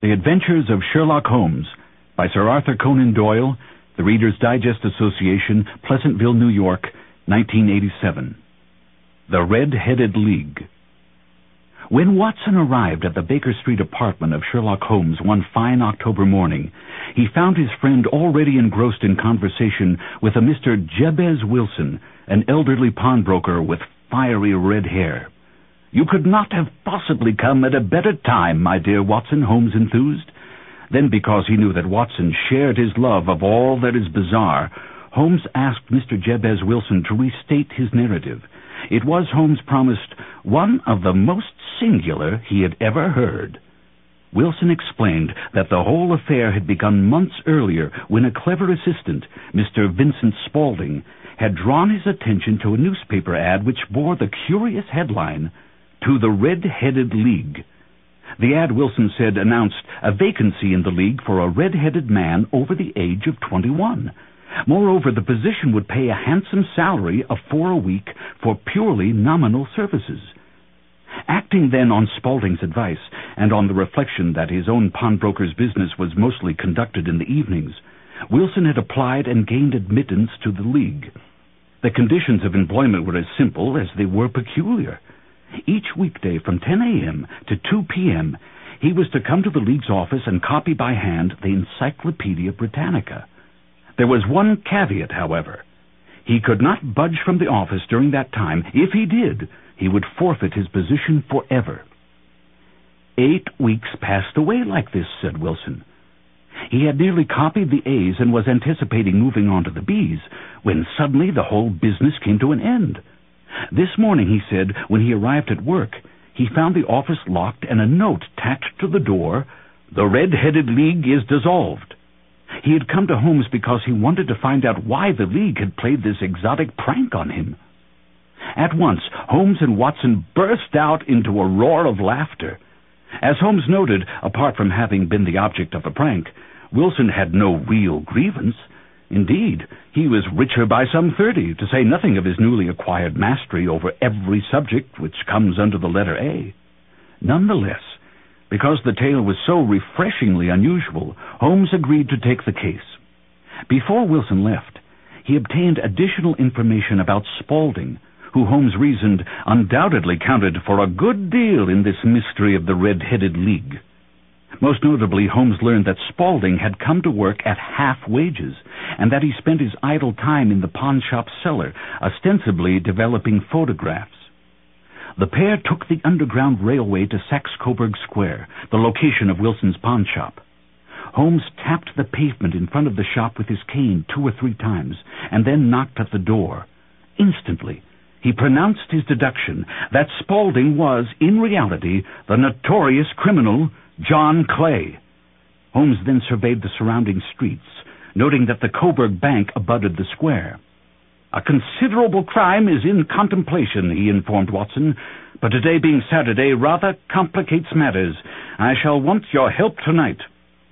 The Adventures of Sherlock Holmes by Sir Arthur Conan Doyle, The Reader's Digest Association, Pleasantville, New York, 1987. The Red-Headed League. When Watson arrived at the Baker Street apartment of Sherlock Holmes one fine October morning, he found his friend already engrossed in conversation with a Mr. Jabez Wilson, an elderly pawnbroker with fiery red hair. "You could not have possibly come at a better time, my dear Watson," Holmes enthused. Then, because he knew that Watson shared his love of all that is bizarre, Holmes asked Mr. Jabez Wilson to restate his narrative. It was, Holmes promised, one of the most singular he had ever heard. Wilson explained that the whole affair had begun months earlier when a clever assistant, Mr. Vincent Spaulding, had drawn his attention to a newspaper ad which bore the curious headline, "To the Red-Headed League." The ad, Wilson said, announced a vacancy in the League for a red-headed man over the age of 21. Moreover, the position would pay a handsome salary of $4 a week for purely nominal services. Acting then on Spaulding's advice, and on the reflection that his own pawnbroker's business was mostly conducted in the evenings, Wilson had applied and gained admittance to the League. The conditions of employment were as simple as they were peculiar. Each weekday from 10 a.m. to 2 p.m., he was to come to the League's office and copy by hand the Encyclopedia Britannica. There was one caveat, however. He could not budge from the office during that time. If he did, he would forfeit his position forever. 8 weeks passed away like this, said Wilson. He had nearly copied the A's and was anticipating moving on to the B's, when suddenly the whole business came to an end. This morning, he said, when he arrived at work, he found the office locked and a note tacked to the door, "The Red-Headed League is dissolved." He had come to Holmes because he wanted to find out why the League had played this exotic prank on him. At once, Holmes and Watson burst out into a roar of laughter. As Holmes noted, apart from having been the object of a prank, Wilson had no real grievance. Indeed, he was richer by some 30, to say nothing of his newly acquired mastery over every subject which comes under the letter A. Nonetheless, because the tale was so refreshingly unusual, Holmes agreed to take the case. Before Wilson left, he obtained additional information about Spaulding, who Holmes reasoned undoubtedly counted for a good deal in this mystery of the Red-Headed League. Most notably, Holmes learned that Spaulding had come to work at half wages, and that he spent his idle time in the pawnshop cellar, ostensibly developing photographs. The pair took the Underground Railway to Saxe-Coburg Square, the location of Wilson's pawnshop. Holmes tapped the pavement in front of the shop with his cane 2 or 3 times, and then knocked at the door. Instantly, he pronounced his deduction that Spaulding was, in reality, the notorious criminal John Clay. Holmes then surveyed the surrounding streets, noting that the Coburg Bank abutted the square. "A considerable crime is in contemplation," he informed Watson, "but today being Saturday rather complicates matters. I shall want your help tonight."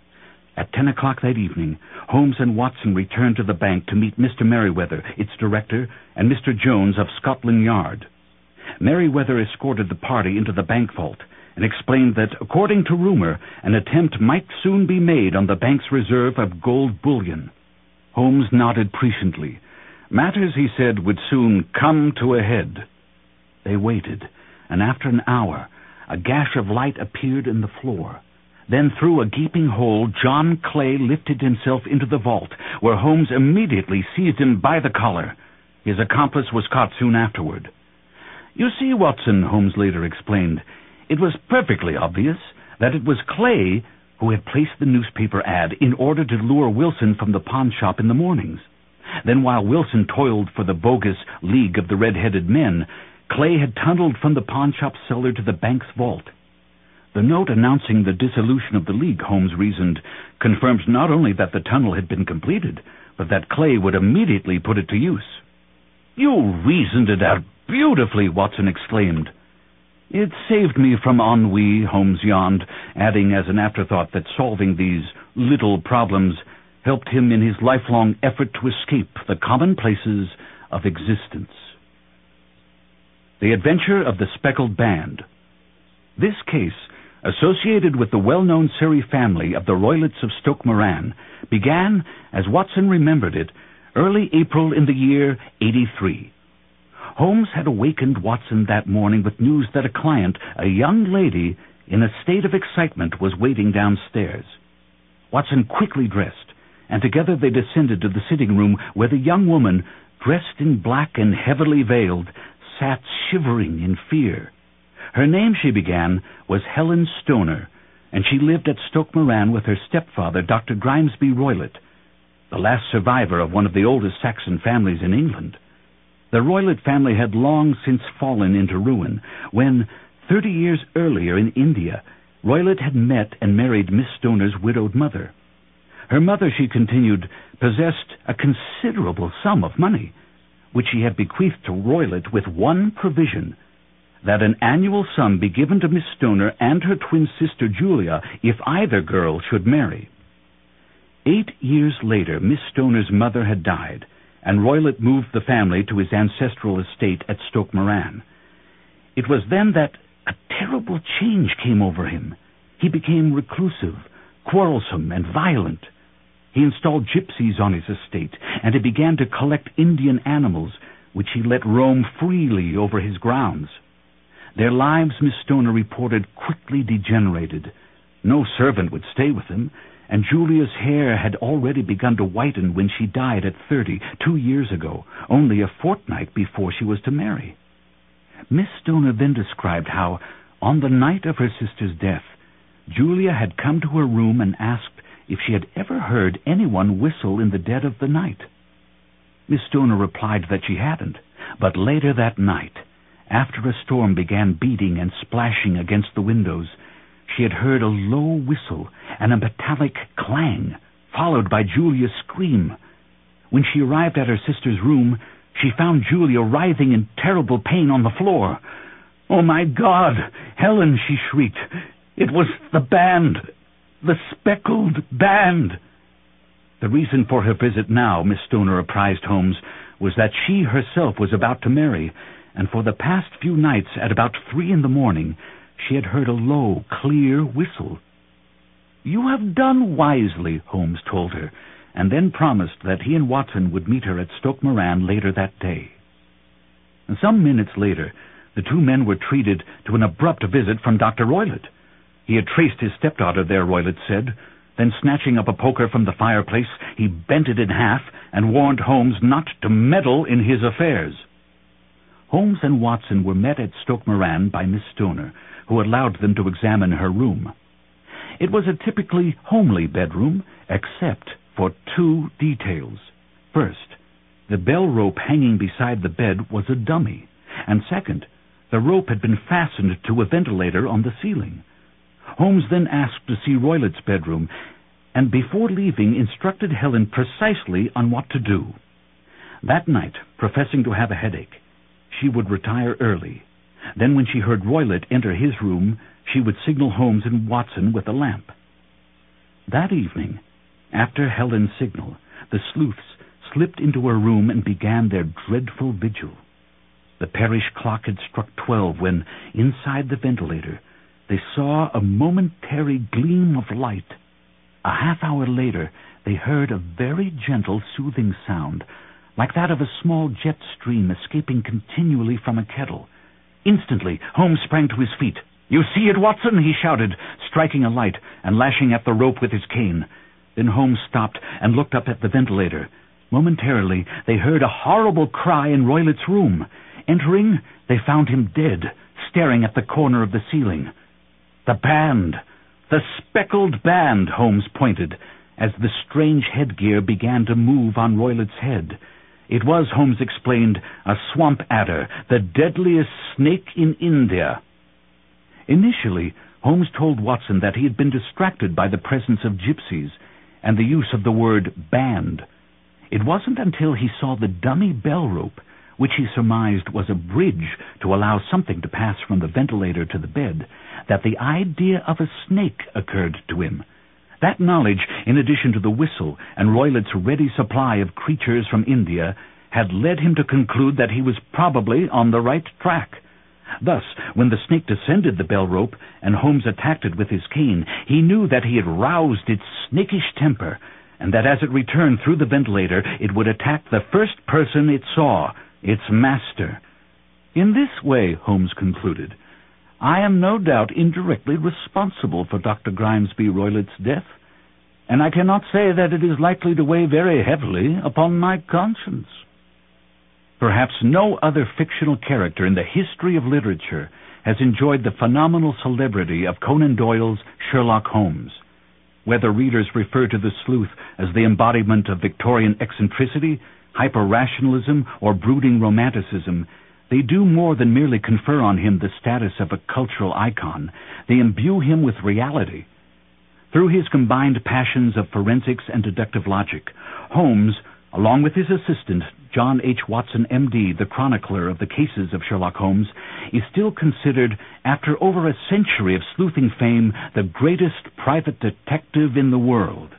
At 10 o'clock that evening, Holmes and Watson returned to the bank to meet Mr. Merriweather, its director, and Mr. Jones of Scotland Yard. Merriweather escorted the party into the bank vault and explained that, according to rumor, an attempt might soon be made on the bank's reserve of gold bullion. Holmes nodded presciently. Matters, he said, would soon come to a head. They waited, and after an hour, a gash of light appeared in the floor. Then through a gaping hole, John Clay lifted himself into the vault, where Holmes immediately seized him by the collar. His accomplice was caught soon afterward. "You see, Watson," Holmes later explained, "it was perfectly obvious that it was Clay who had placed the newspaper ad in order to lure Wilson from the pawn shop in the mornings. Then, while Wilson toiled for the bogus League of the Red-Headed Men, Clay had tunneled from the pawnshop cellar to the bank's vault. The note announcing the dissolution of the League, Holmes reasoned, confirmed not only that the tunnel had been completed, but that Clay would immediately put it to use." "You reasoned it out beautifully," Watson exclaimed. "It saved me from ennui," Holmes yawned, adding as an afterthought that solving these little problems helped him in his lifelong effort to escape the commonplaces of existence. The Adventure of the Speckled Band. This case associated with the well-known Surrey family of the Roylotts of Stoke Moran, began, as Watson remembered it, early April in the year 83. Holmes had awakened Watson that morning with news that a client, a young lady, in a state of excitement, was waiting downstairs. Watson quickly dressed, and together they descended to the sitting room where the young woman, dressed in black and heavily veiled, sat shivering in fear. Her name, she began, was Helen Stoner, and she lived at Stoke Moran with her stepfather, Dr. Grimesby Roylott, the last survivor of one of the oldest Saxon families in England. The Roylott family had long since fallen into ruin when, 30 years earlier in India, Roylott had met and married Miss Stoner's widowed mother. Her mother, she continued, possessed a considerable sum of money, which she had bequeathed to Roylott with one provision, that an annual sum be given to Miss Stoner and her twin sister Julia if either girl should marry. 8 years later, Miss Stoner's mother had died, and Roylott moved the family to his ancestral estate at Stoke Moran. It was then that a terrible change came over him. He became reclusive, quarrelsome, and violent. He installed gypsies on his estate, and he began to collect Indian animals, which he let roam freely over his grounds. Their lives, Miss Stoner reported, quickly degenerated. No servant would stay with him, and Julia's hair had already begun to whiten when she died at 30, 2 years ago, only a fortnight before she was to marry. Miss Stoner then described how, on the night of her sister's death, Julia had come to her room and asked if she had ever heard anyone whistle in the dead of the night. Miss Stoner replied that she hadn't, but later that night, after a storm began beating and splashing against the windows, she had heard a low whistle and a metallic clang, followed by Julia's scream. When she arrived at her sister's room, she found Julia writhing in terrible pain on the floor. "Oh, my God! Helen!" she shrieked. "It was the band! The speckled band!" The reason for her visit now, Miss Stoner apprised Holmes, was that she herself was about to marry, and for the past few nights at about 3 in the morning, she had heard a low, clear whistle. "You have done wisely," Holmes told her, and then promised that he and Watson would meet her at Stoke Moran later that day. And some minutes later, the two men were treated to an abrupt visit from Dr. Roylott. He had traced his stepdaughter there, Roylott said. Then, snatching up a poker from the fireplace, he bent it in half and warned Holmes not to meddle in his affairs. Holmes and Watson were met at Stoke Moran by Miss Stoner, who allowed them to examine her room. It was a typically homely bedroom, except for 2 details. First, the bell rope hanging beside the bed was a dummy, and second, the rope had been fastened to a ventilator on the ceiling. Holmes then asked to see Roylott's bedroom, and before leaving instructed Helen precisely on what to do. That night, professing to have a headache, she would retire early. Then when she heard Roylott enter his room, she would signal Holmes and Watson with a lamp. That evening, after Helen's signal, the sleuths slipped into her room and began their dreadful vigil. The parish clock had struck 12 when, inside the ventilator, they saw a momentary gleam of light. A half-hour later, they heard a very gentle, soothing sound, like that of a small jet stream escaping continually from a kettle. Instantly, Holmes sprang to his feet. "You see it, Watson?" he shouted, striking a light and lashing at the rope with his cane. Then Holmes stopped and looked up at the ventilator. Momentarily, they heard a horrible cry in Roylott's room. Entering, they found him dead, staring at the corner of the ceiling. "The band! The speckled band!" Holmes pointed, as the strange headgear began to move on Roylott's head. It was, Holmes explained, a swamp adder, the deadliest snake in India. Initially, Holmes told Watson that he had been distracted by the presence of gypsies and the use of the word band. It wasn't until he saw the dummy bell rope, which he surmised was a bridge to allow something to pass from the ventilator to the bed, that the idea of a snake occurred to him. That knowledge, in addition to the whistle and Roylott's ready supply of creatures from India, had led him to conclude that he was probably on the right track. Thus, when the snake descended the bell rope and Holmes attacked it with his cane, he knew that he had roused its snakish temper, and that as it returned through the ventilator, it would attack the first person it saw, its master. In this way, Holmes concluded, I am no doubt indirectly responsible for Dr. Grimesby Roylett's death, and I cannot say that it is likely to weigh very heavily upon my conscience. Perhaps no other fictional character in the history of literature has enjoyed the phenomenal celebrity of Conan Doyle's Sherlock Holmes. Whether readers refer to the sleuth as the embodiment of Victorian eccentricity, hyper-rationalism, or brooding romanticism, they do more than merely confer on him the status of a cultural icon. They imbue him with reality. Through his combined passions of forensics and deductive logic, Holmes, along with his assistant, John H. Watson, M.D., the chronicler of the cases of Sherlock Holmes, is still considered, after over a century of sleuthing fame, the greatest private detective in the world.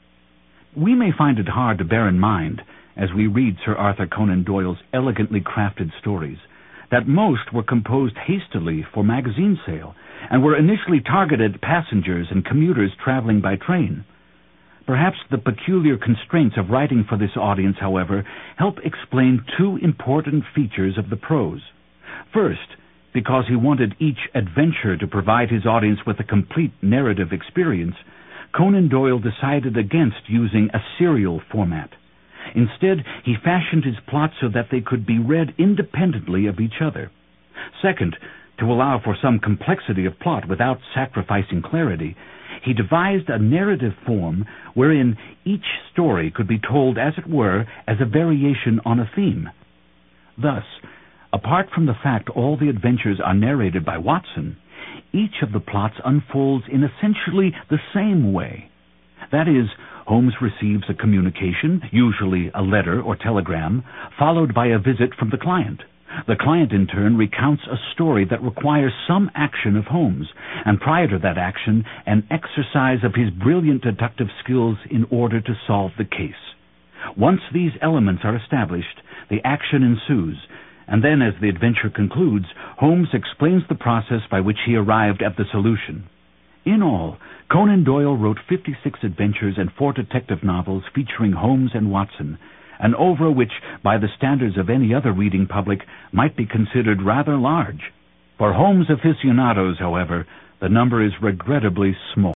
We may find it hard to bear in mind, as we read Sir Arthur Conan Doyle's elegantly crafted stories, that most were composed hastily for magazine sale and were initially targeted at passengers and commuters traveling by train. Perhaps the peculiar constraints of writing for this audience, however, help explain two important features of the prose. First, because he wanted each adventure to provide his audience with a complete narrative experience, Conan Doyle decided against using a serial format. Instead, he fashioned his plots so that they could be read independently of each other. Second, to allow for some complexity of plot without sacrificing clarity, he devised a narrative form wherein each story could be told, as it were, as a variation on a theme. Thus, apart from the fact all the adventures are narrated by Watson, each of the plots unfolds in essentially the same way. That is, Holmes receives a communication, usually a letter or telegram, followed by a visit from the client. The client, in turn, recounts a story that requires some action of Holmes, and prior to that action, an exercise of his brilliant deductive skills in order to solve the case. Once these elements are established, the action ensues, and then, as the adventure concludes, Holmes explains the process by which he arrived at the solution. In all, Conan Doyle wrote 56 adventures and 4 detective novels featuring Holmes and Watson, an oeuvre which, by the standards of any other reading public, might be considered rather large. For Holmes aficionados, however, the number is regrettably small.